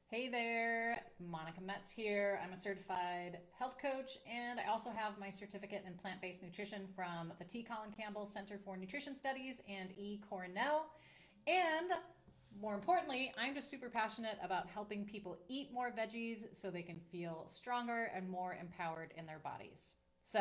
Hey there, Monica Metz here. I'm a certified health coach, and I also have my certificate in plant based nutrition from the T. Colin Campbell Center for Nutrition Studies and E. Cornell. And more importantly, I'm just super passionate about helping people eat more veggies so they can feel stronger and more empowered in their bodies. So,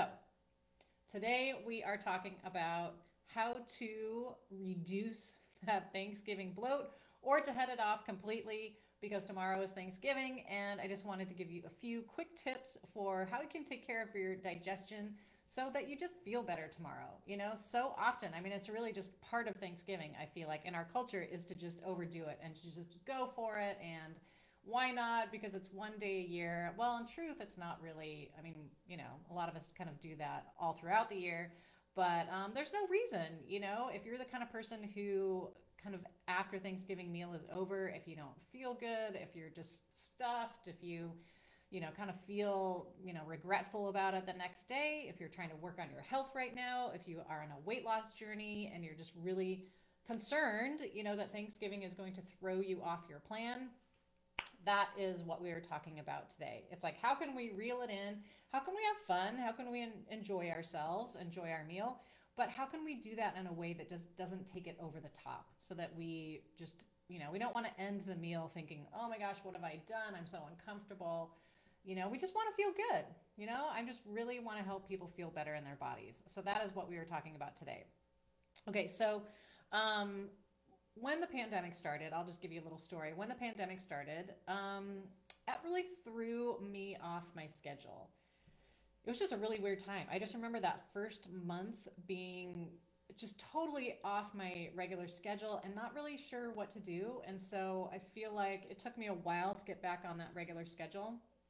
today we are talking about how to reduce that Thanksgiving bloat or to head it off completely because tomorrow is Thanksgiving. And I just wanted to give you a few quick tips for how you can take care of your digestion so that you just feel better tomorrow. So often, I mean, it's really just part of Thanksgiving, I feel like, in our culture is to just overdo it and to just go for it. And why not? Because it's one day a year. Well, in truth, it's not really. I mean, a lot of us kind of do that all throughout the year, but there's no reason. If you're the kind of person who kind of after Thanksgiving meal is over, if you don't feel good, if you're just stuffed, if you kind of feel, regretful about it the next day, if you're trying to work on your health right now, if you are on a weight loss journey and you're just really concerned, that Thanksgiving is going to throw you off your plan, that is what we are talking about today. It's like, how can we reel it in? How can we have fun? How can we enjoy ourselves, enjoy our meal? But how can we do that in a way that just doesn't take it over the top so that we just, we don't want to end the meal thinking, oh my gosh, what have I done? I'm so uncomfortable. We just want to feel good. I just really want to help people feel better in their bodies. So that is what we were talking about today. Okay, so um, when the pandemic started, I'll just give you a little story. When the pandemic started, that really threw me off my schedule. It was just a really weird time. I just remember that first month being just totally off my regular schedule and not really sure what to do. And so I feel like it took me a while to get back on that regular schedule,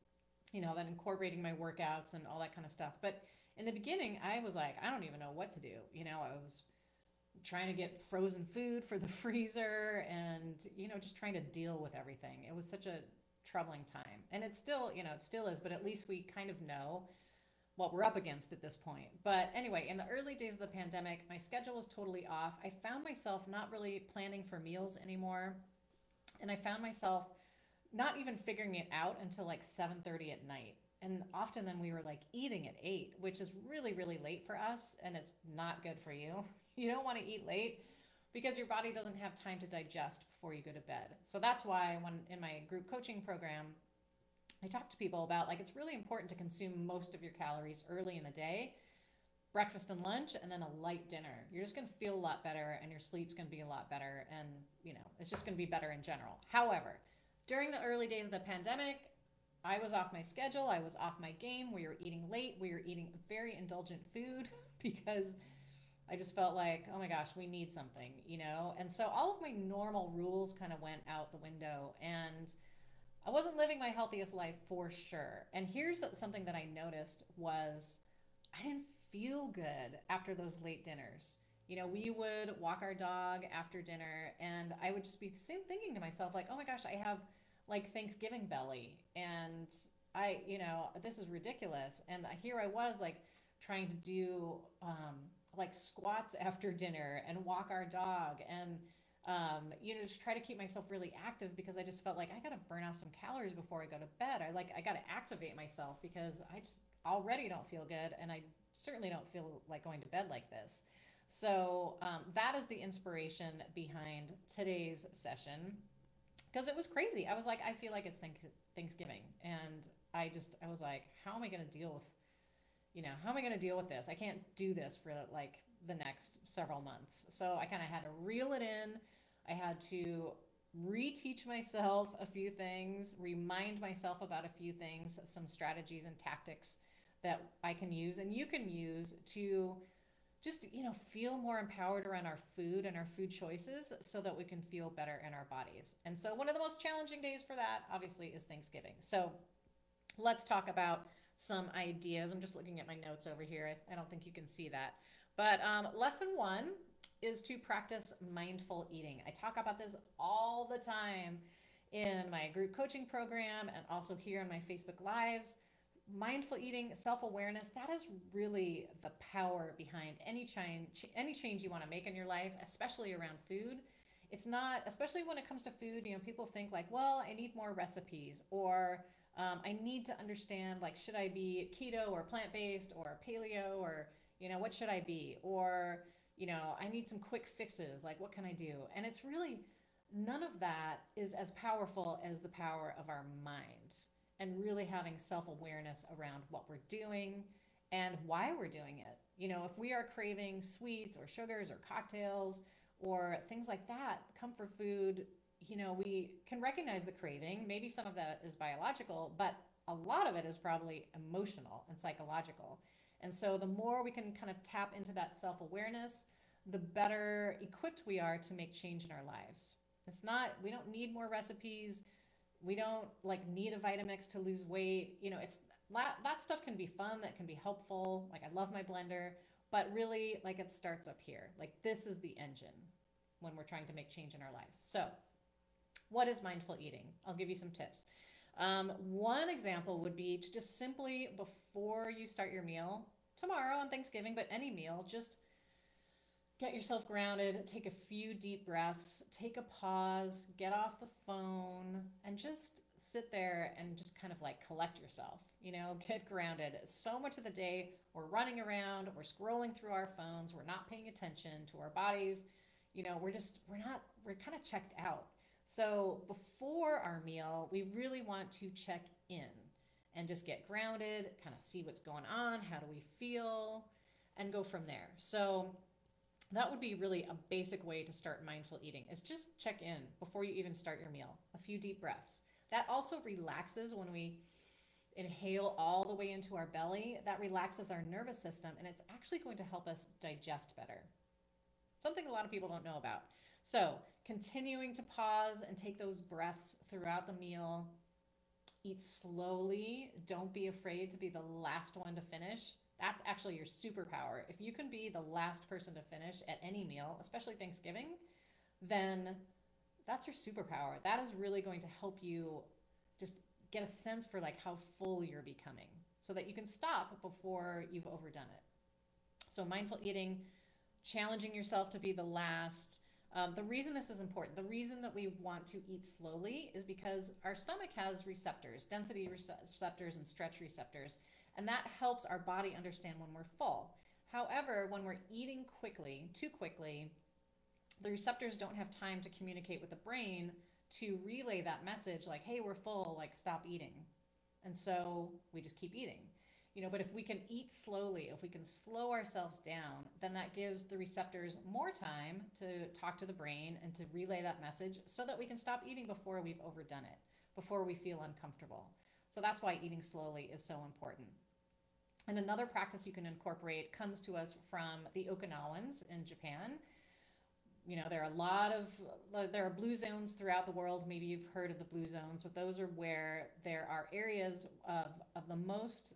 then incorporating my workouts and all that kind of stuff. But in the beginning, I was like, I don't even know what to do. I was trying to get frozen food for the freezer and just trying to deal with everything. It was such a troubling time, and it's still, it still is, but at least we kind of know what we're up against at this point. But anyway, in the early days of the pandemic, my schedule was totally off. I found myself not really planning for meals anymore, and I found myself not even figuring it out until like 7:30 at night. And often then we were like eating at 8, which is really, really late for us, and it's not good for you. You don't want to eat late because your body doesn't have time to digest before you go to bed. So that's why when in my group coaching program, I talk to people about like it's really important to consume most of your calories early in the day, breakfast and lunch, and then a light dinner. You're just going to feel a lot better and your sleep's going to be a lot better, and it's just going to be better in general. However, during the early days of the pandemic, I was off my schedule. I was off my game. We were eating late. We were eating very indulgent food because I just felt like, oh my gosh, we need something. And so all of my normal rules kind of went out the window, and I wasn't living my healthiest life for sure. And here's something that I noticed was I didn't feel good after those late dinners. We would walk our dog after dinner, and I would just be thinking to myself, like, oh my gosh, I have like Thanksgiving belly, and this is ridiculous. And here I was, like, trying to do like squats after dinner and walk our dog and just try to keep myself really active because I just felt like I got to burn off some calories before I go to bed. I got to activate myself because I just already don't feel good, and I certainly don't feel like going to bed like this. So that is the inspiration behind today's session because it was crazy. I was like, I feel like it's Thanksgiving, and I was like, how am I going to deal with how am I going to deal with this? I can't do this for like the next several months. So I kind of had to reel it in. I had to reteach myself a few things, remind myself about a few things, some strategies and tactics that I can use and you can use to just, feel more empowered around our food and our food choices so that we can feel better in our bodies. And so one of the most challenging days for that obviously is Thanksgiving. So let's talk about some ideas. I'm just looking at my notes over here. I don't think you can see that. But lesson one is to practice mindful eating. I talk about this all the time in my group coaching program and also here on my Facebook Lives. Mindful eating, self-awareness, that is really the power behind any change you want to make in your life, especially around food. it's not, especially when it comes to food, people think like, well, I need more recipes, or I need to understand, like, should I be keto or plant-based or paleo, or, what should I be? Or, I need some quick fixes. Like, what can I do? And it's really, none of that is as powerful as the power of our mind and really having self awareness around what we're doing and why we're doing it. If we are craving sweets or sugars or cocktails or things like that, comfort food, we can recognize the craving. Maybe some of that is biological, but a lot of it is probably emotional and psychological. And so the more we can kind of tap into that self awareness, the better equipped we are to make change in our lives. It's not, we don't need more recipes. We don't like need a Vitamix to lose weight. It's that stuff can be fun, that can be helpful. Like, I love my blender, but really, like, it starts up here. Like, this is the engine when we're trying to make change in our life. So, what is mindful eating? I'll give you some tips. One example would be to just simply, before you start your meal tomorrow on Thanksgiving, but any meal, just get yourself grounded, take a few deep breaths, take a pause, get off the phone, and just sit there and just kind of like collect yourself, get grounded. So much of the day we're running around, we're scrolling through our phones, we're not paying attention to our bodies, we're kind of checked out. So before our meal, we really want to check in and just get grounded, kind of see what's going on, how do we feel, and go from there. So that would be really a basic way to start mindful eating, is just check in before you even start your meal. A few deep breaths. That also relaxes when we inhale all the way into our belly. That relaxes our nervous system, and it's actually going to help us digest better. Something a lot of people don't know about. So continuing to pause and take those breaths throughout the meal. Eat slowly. Don't be afraid to be the last one to finish. That's actually your superpower. If you can be the last person to finish at any meal, especially Thanksgiving, then that's your superpower. That is really going to help you just get a sense for like how full you're becoming, so that you can stop before you've overdone it. So mindful eating, challenging yourself to be the last. The reason this is important, the reason that we want to eat slowly, is because our stomach has receptors, density receptors and stretch receptors, and that helps our body understand when we're full. However, when we're eating quickly, too quickly, the receptors don't have time to communicate with the brain to relay that message like, hey, we're full, like, stop eating. And so we just keep eating. But if we can eat slowly, if we can slow ourselves down, then that gives the receptors more time to talk to the brain and to relay that message, so that we can stop eating before we've overdone it, before we feel uncomfortable. So that's why eating slowly is so important. And another practice you can incorporate comes to us from the Okinawans in Japan. There are blue zones throughout the world. Maybe you've heard of the blue zones, but those are where there are areas of the most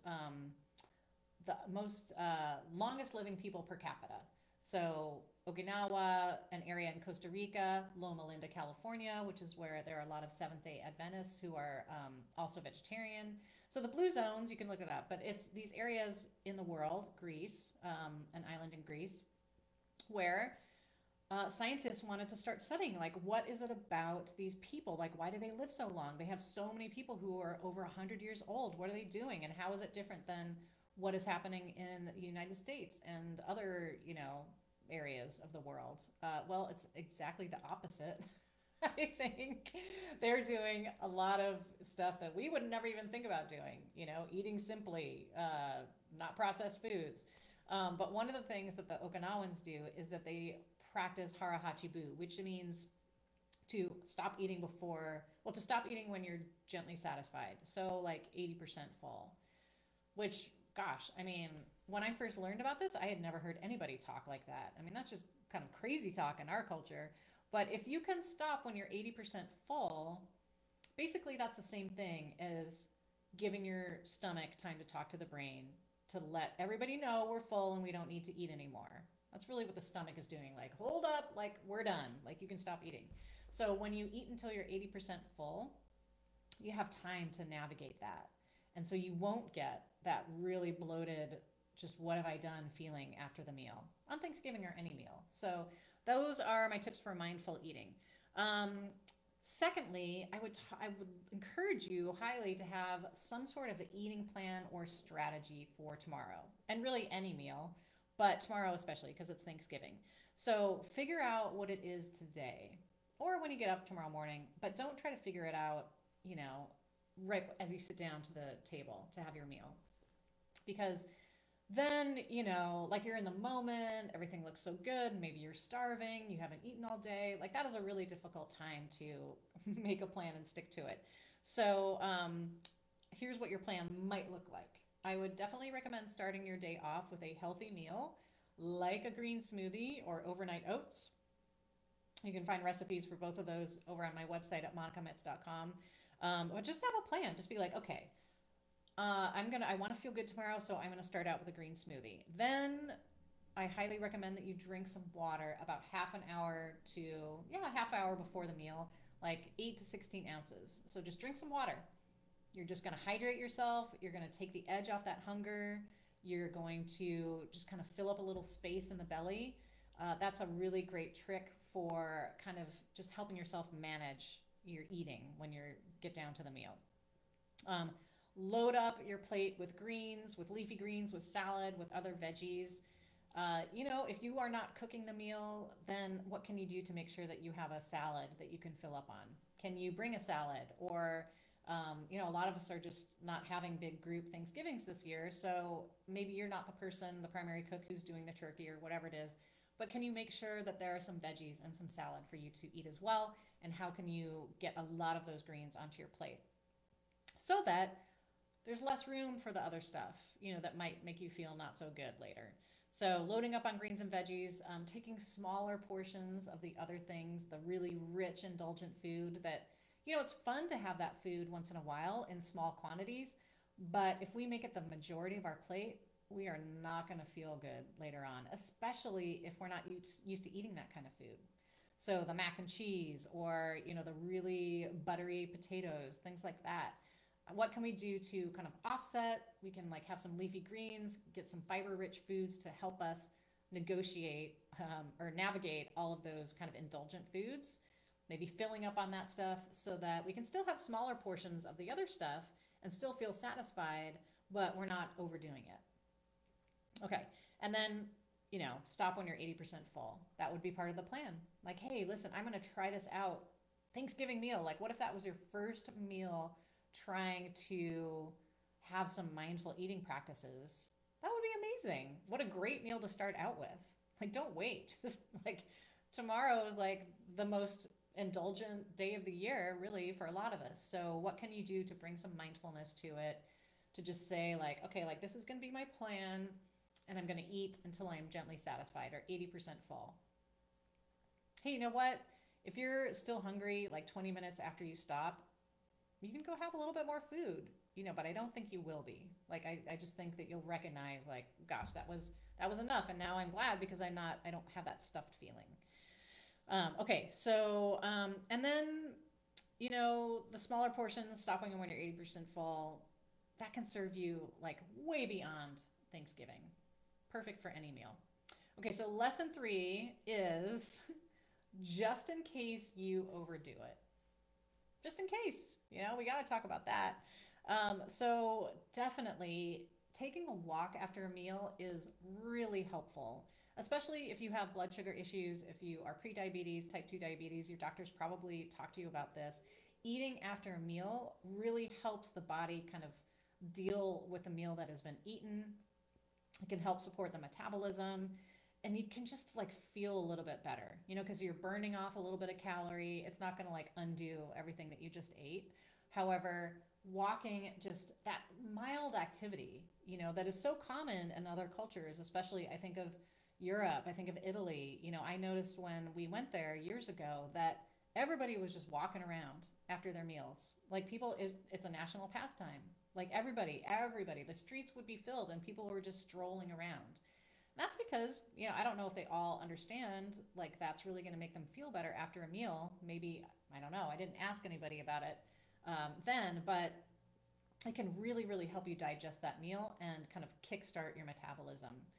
longest living people per capita. So Okinawa, an area in Costa Rica, Loma Linda, California, which is where there are a lot of Seventh-day Adventists who are also vegetarian. So the blue zones, you can look it up, but it's these areas in the world, Greece, an island in Greece, where scientists wanted to start studying, like, what is it about these people? Like, why do they live so long? They have so many people who are over 100 years old. What are they doing? And how is it different than what is happening in the United States and other, areas of the world? Well, it's exactly the opposite. I think they're doing a lot of stuff that we would never even think about doing, eating simply, not processed foods. But one of the things that the Okinawans do is that they practice hara hachibu, which means to stop eating to stop eating when you're gently satisfied. So like 80% full, which, gosh, I mean, when I first learned about this, I had never heard anybody talk like that. I mean, that's just kind of crazy talk in our culture. But if you can stop when you're 80% full, basically that's the same thing as giving your stomach time to talk to the brain, to let everybody know we're full and we don't need to eat anymore. That's really what the stomach is doing. Like, hold up, like, we're done. Like, you can stop eating. So when you eat until you're 80% full, you have time to navigate that. And so you won't get that really bloated, just what have I done feeling after the meal on Thanksgiving or any meal. So Those are my tips for mindful eating. Um, Secondly, I would encourage you highly to have some sort of eating plan or strategy for tomorrow, and really any meal, but tomorrow especially because it's Thanksgiving. So figure out what it is today, or when you get up tomorrow morning. But don't try to figure it out, you know, right as you sit down to the table to have your meal, because then, like you're in the moment, everything looks so good, maybe you're starving, you haven't eaten all day. Like that is a really difficult time to make a plan and stick to it. So, here's what your plan might look like. I would definitely recommend starting your day off with a healthy meal, like a green smoothie or overnight oats. You can find recipes for both of those over on my website at monicametz.com. But just have a plan. Just be like, okay, I want to feel good tomorrow, so I'm gonna start out with a green smoothie. Then I highly recommend that you drink some water about half hour before the meal, like 8 to 16 ounces. So just drink some water. You're just gonna hydrate yourself. You're gonna take the edge off that hunger. You're going to just kind of fill up a little space in the belly. That's a really great trick for kind of just helping yourself manage your eating when you get down to the meal. Um, Load up your plate with greens, with leafy greens, with salad, with other veggies. If you are not cooking the meal, then what can you do to make sure that you have a salad that you can fill up on? Can you bring a salad? Or, a lot of us are just not having big group Thanksgivings this year. So maybe you're not the person, the primary cook who's doing the turkey or whatever it is. But can you make sure that there are some veggies and some salad for you to eat as well? And how can you get a lot of those greens onto your plate so that there's less room for the other stuff, that might make you feel not so good later. So loading up on greens and veggies, taking smaller portions of the other things, the really rich, indulgent food that, it's fun to have that food once in a while in small quantities. But if we make it the majority of our plate, we are not going to feel good later on, especially if we're not used to eating that kind of food. So the mac and cheese or, the really buttery potatoes, things like that. What can we do to kind of offset? We can like have some leafy greens, get some fiber rich foods to help us negotiate or navigate all of those kind of indulgent foods. Maybe filling up on that stuff so that we can still have smaller portions of the other stuff and still feel satisfied, but we're not overdoing it. Okay. And then, stop when you're 80% full. That would be part of the plan. Like, hey, listen, I'm going to try this out. Thanksgiving meal. Like, what if that was your first meal trying to have some mindful eating practices? That would be amazing. What a great meal to start out with. Like, don't wait. Just like tomorrow is like the most indulgent day of the year, really, for a lot of us. So, what can you do to bring some mindfulness to it? To just say, like, okay, like this is going to be my plan, and I'm going to eat until I am gently satisfied or 80% full. Hey, you know what? If you're still hungry, like 20 minutes after you stop, you can go have a little bit more food, but I don't think you will be. Like, I just think that you'll recognize, like, gosh, that was enough. And now I'm glad because I don't have that stuffed feeling. Okay. So, and then, the smaller portions, stopping when you're 80% full, that can serve you like way beyond Thanksgiving. Perfect for any meal. Okay. So lesson 3 is just in case you overdo it. Just in case, we got to talk about that. So definitely taking a walk after a meal is really helpful, especially if you have blood sugar issues, if you are pre-diabetes, type 2 diabetes, your doctors probably talk to you about this. Eating after a meal really helps the body kind of deal with the meal that has been eaten. It can help support the metabolism, and you can just like feel a little bit better, because you're burning off a little bit of calorie. It's not going to like undo everything that you just ate. However, walking, just that mild activity, that is so common in other cultures, especially I think of Europe, I think of Italy. I noticed when we went there years ago that everybody was just walking around after their meals. Like it's a national pastime. Like everybody, the streets would be filled and people were just strolling around. That's because, I don't know if they all understand, like, that's really going to make them feel better after a meal. Maybe, I don't know. I didn't ask anybody about it then, but it can really, really help you digest that meal and kind of kickstart your metabolism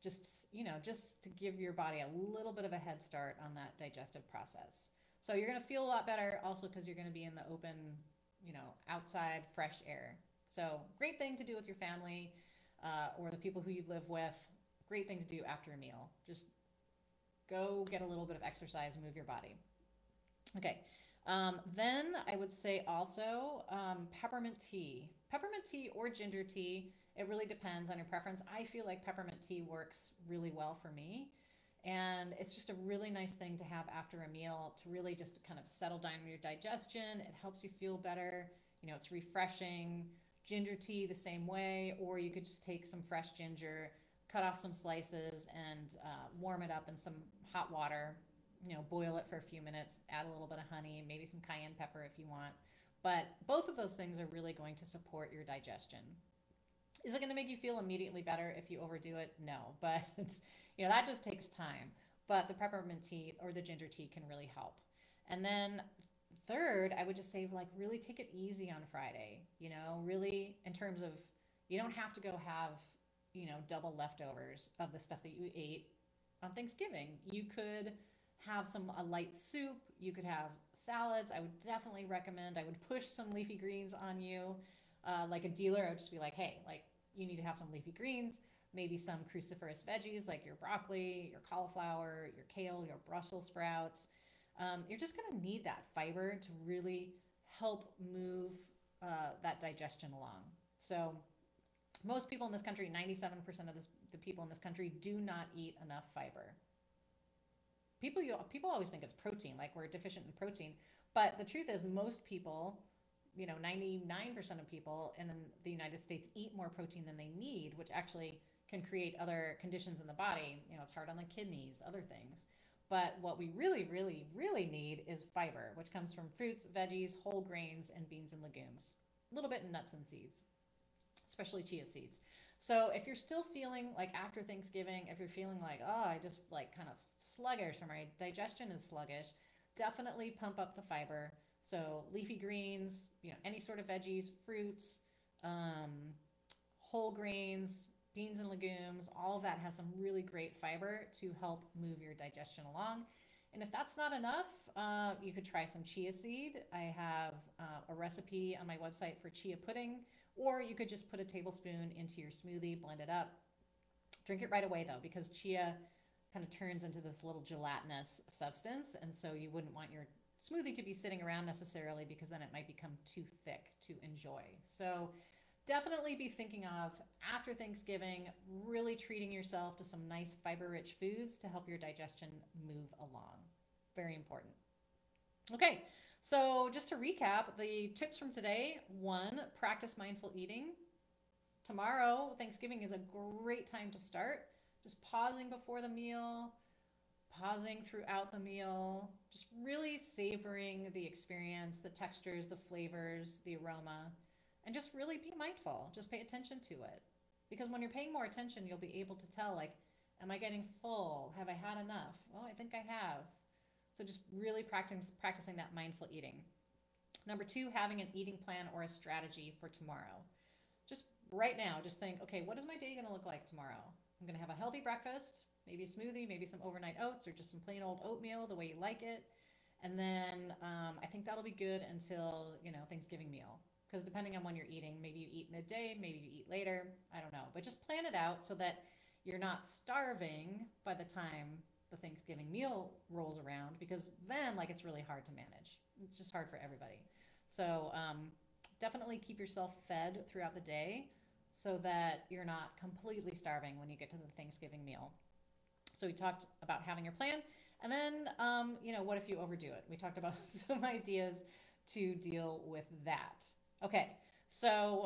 just, just to give your body a little bit of a head start on that digestive process. So you're going to feel a lot better also because you're going to be in the open, outside fresh air. So great thing to do with your family or the people who you live with. Great thing to do after a meal. Just go get a little bit of exercise, move your body. Okay. Then I would say also peppermint tea. Peppermint tea or ginger tea, it really depends on your preference. I feel like peppermint tea works really well for me. And it's just a really nice thing to have after a meal to really just kind of settle down your digestion. It helps you feel better. It's refreshing. Ginger tea the same way, or you could just take some fresh ginger, cut off some slices, and warm it up in some hot water. Boil it for a few minutes, add a little bit of honey, maybe some cayenne pepper if you want. But both of those things are really going to support your digestion. Is it going to make you feel immediately better if you overdo it? No, but that just takes time. But the peppermint tea or the ginger tea can really help. And then third, I would just say really take it easy on Friday. Really in terms of you don't have to go have double leftovers of the stuff that you ate on Thanksgiving. You could have a light soup. You could have salads. I would definitely recommend. I would push some leafy greens on you. Like a dealer, I would just be like, hey, you need to have some leafy greens, maybe some cruciferous veggies like your broccoli, your cauliflower, your kale, your Brussels sprouts. You're just going to need that fiber to really help move that digestion along. So most people in this country, 97% of the people in this country do not eat enough fiber. People always think it's protein, like we're deficient in protein. But the truth is most people, 99% of people in the United States eat more protein than they need, which actually can create other conditions in the body. It's hard on the kidneys, other things. But what we really, really, really need is fiber, which comes from fruits, veggies, whole grains, and beans and legumes. A little bit in nuts and seeds, especially chia seeds. So if you're still feeling like after Thanksgiving, if you're feeling like, oh, I just kind of sluggish or my digestion is sluggish, definitely pump up the fiber. So leafy greens, any sort of veggies, fruits, whole grains, beans and legumes, all of that has some really great fiber to help move your digestion along. And if that's not enough, you could try some chia seed. I have a recipe on my website for chia pudding, or you could just put a tablespoon into your smoothie, blend it up. Drink it right away though, because chia kind of turns into this little gelatinous substance. And so you wouldn't want your smoothie to be sitting around necessarily because then it might become too thick to enjoy. So definitely be thinking of after Thanksgiving, really treating yourself to some nice fiber-rich foods to help your digestion move along. Very important. Okay, so just to recap, the tips from today: 1, practice mindful eating. Tomorrow, Thanksgiving is a great time to start. Just pausing before the meal, pausing throughout the meal, just really savoring the experience, the textures, the flavors, the aroma, and just really be mindful. Just pay attention to it. Because when you're paying more attention, you'll be able to tell, am I getting full? Have I had enough? Well, I think I have. So just really practicing that mindful eating. Number 2, having an eating plan or a strategy for tomorrow. Just right now, just think, okay, what is my day going to look like tomorrow? I'm going to have a healthy breakfast, maybe a smoothie, maybe some overnight oats, or just some plain old oatmeal the way you like it. And then I think that'll be good until, Thanksgiving meal. Because depending on when you're eating, maybe you eat midday, maybe you eat later, I don't know. But just plan it out so that you're not starving by the time the Thanksgiving meal rolls around, because then it's really hard to manage. It's just hard for everybody. So definitely keep yourself fed throughout the day so that you're not completely starving when you get to the Thanksgiving meal. So we talked about having your plan. And then, what if you overdo it? We talked about some ideas to deal with that. Okay, so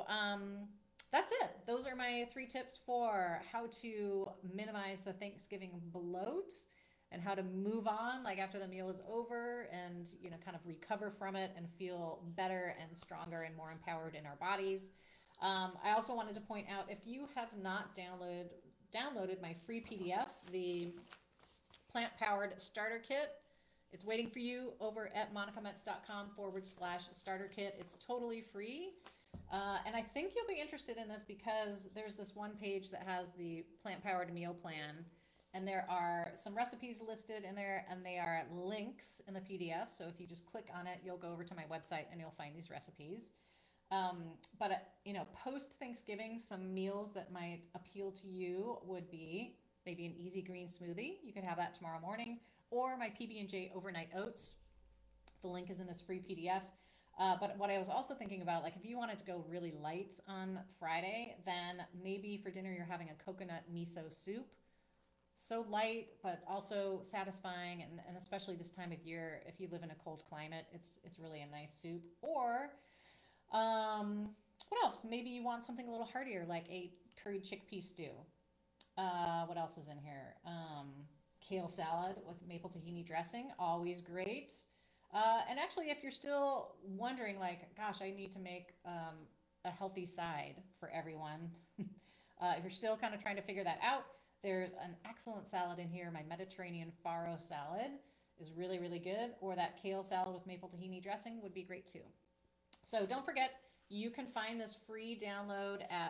that's it. Those are my 3 tips for how to minimize the Thanksgiving bloat and how to move on after the meal is over and, kind of recover from it and feel better and stronger and more empowered in our bodies. I also wanted to point out, if you have not downloaded my free PDF, the Plant Powered Starter Kit, it's waiting for you over at monicametz.com/starter kit. It's totally free. And I think you'll be interested in this because there's this one page that has the plant powered meal plan, and there are some recipes listed in there, and they are links in the PDF. So if you just click on it, you'll go over to my website and you'll find these recipes. But post Thanksgiving, some meals that might appeal to you would be maybe an easy green smoothie. You could have that tomorrow morning, or my PB&J overnight oats. The link is in this free PDF. But what I was also thinking about, like if you wanted to go really light on Friday, then maybe for dinner you're having a coconut miso soup. So light, but also satisfying, and especially this time of year, if you live in a cold climate, it's really a nice soup. Or what else? Maybe you want something a little heartier, like a curried chickpea stew. What else is in here? Kale salad with maple tahini dressing, always great. And actually, if you're still wondering, like, gosh, I need to make a healthy side for everyone, if you're still kind of trying to figure that out, there's an excellent salad in here. My Mediterranean farro salad is really, really good. Or that kale salad with maple tahini dressing would be great too. So don't forget, you can find this free download at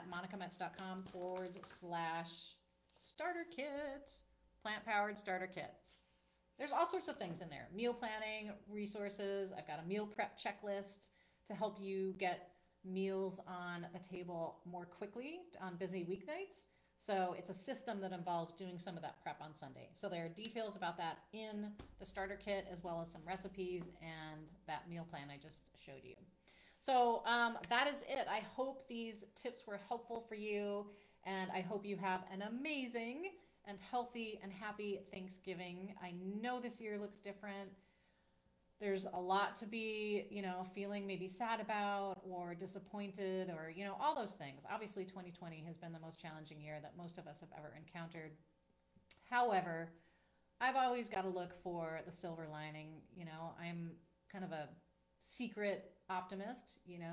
monicametz.com/starter kit, plant powered starter kit. There's all sorts of things in there. Meal planning, resources. I've got a meal prep checklist to help you get meals on the table more quickly on busy weeknights. So it's a system that involves doing some of that prep on Sunday. So there are details about that in the starter kit, as well as some recipes and that meal plan I just showed you. So that is it. I hope these tips were helpful for you, and I hope you have an amazing and healthy and happy Thanksgiving. I know this year looks different. There's a lot to be, feeling maybe sad about or disappointed or, all those things. Obviously, 2020 has been the most challenging year that most of us have ever encountered. However, I've always got to look for the silver lining. I'm kind of a secret optimist,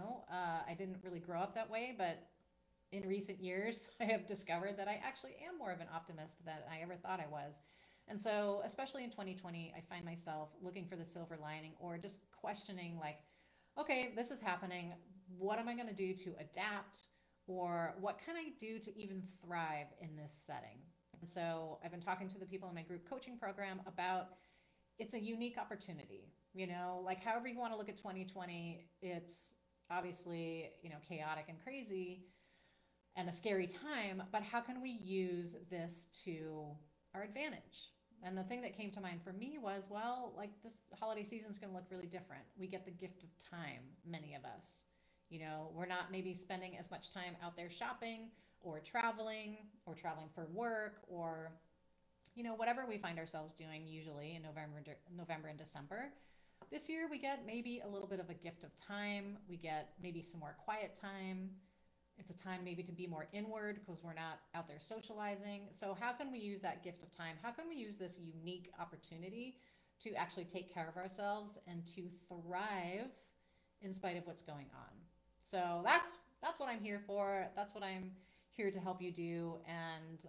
I didn't really grow up that way, but in recent years, I have discovered that I actually am more of an optimist than I ever thought I was. And so, especially in 2020, I find myself looking for the silver lining or just questioning, like, okay, this is happening. What am I going to do to adapt? Or what can I do to even thrive in this setting? And so, I've been talking to the people in my group coaching program about it's a unique opportunity. Like however you want to look at 2020, it's obviously, chaotic and crazy and a scary time, but how can we use this to our advantage? And the thing that came to mind for me was, well, like this holiday season is going to look really different. We get the gift of time, many of us. We're not maybe spending as much time out there shopping or traveling for work or, whatever we find ourselves doing usually in November and December. This year we get maybe a little bit of a gift of time. We get maybe some more quiet time. It's a time maybe to be more inward because we're not out there socializing. So how can we use that gift of time? How can we use this unique opportunity to actually take care of ourselves and to thrive in spite of what's going on? So that's what I'm here for. That's what I'm here to help you do. And,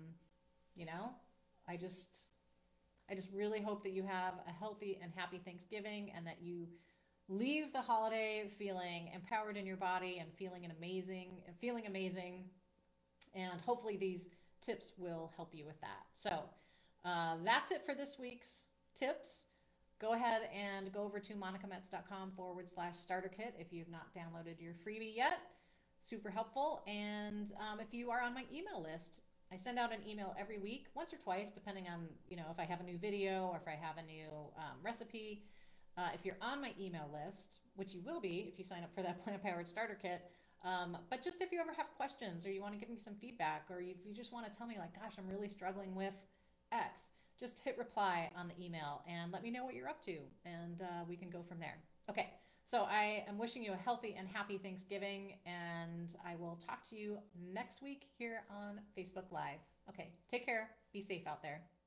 I just really hope that you have a healthy and happy Thanksgiving and that you leave the holiday feeling empowered in your body and feeling amazing. And hopefully these tips will help you with that. So that's it for this week's tips. Go ahead and go over to monicametz.com/starter kit if you've not downloaded your freebie yet. Super helpful. And if you are on my email list, I send out an email every week, once or twice, depending on, if I have a new video or if I have a new recipe. If you're on my email list, which you will be if you sign up for that Plant Powered Starter Kit, but just if you ever have questions or you want to give me some feedback or if you just want to tell me like, gosh, I'm really struggling with X, just hit reply on the email and let me know what you're up to and we can go from there. Okay, so I am wishing you a healthy and happy Thanksgiving and I will talk to you next week here on Facebook Live. Okay, take care. Be safe out there.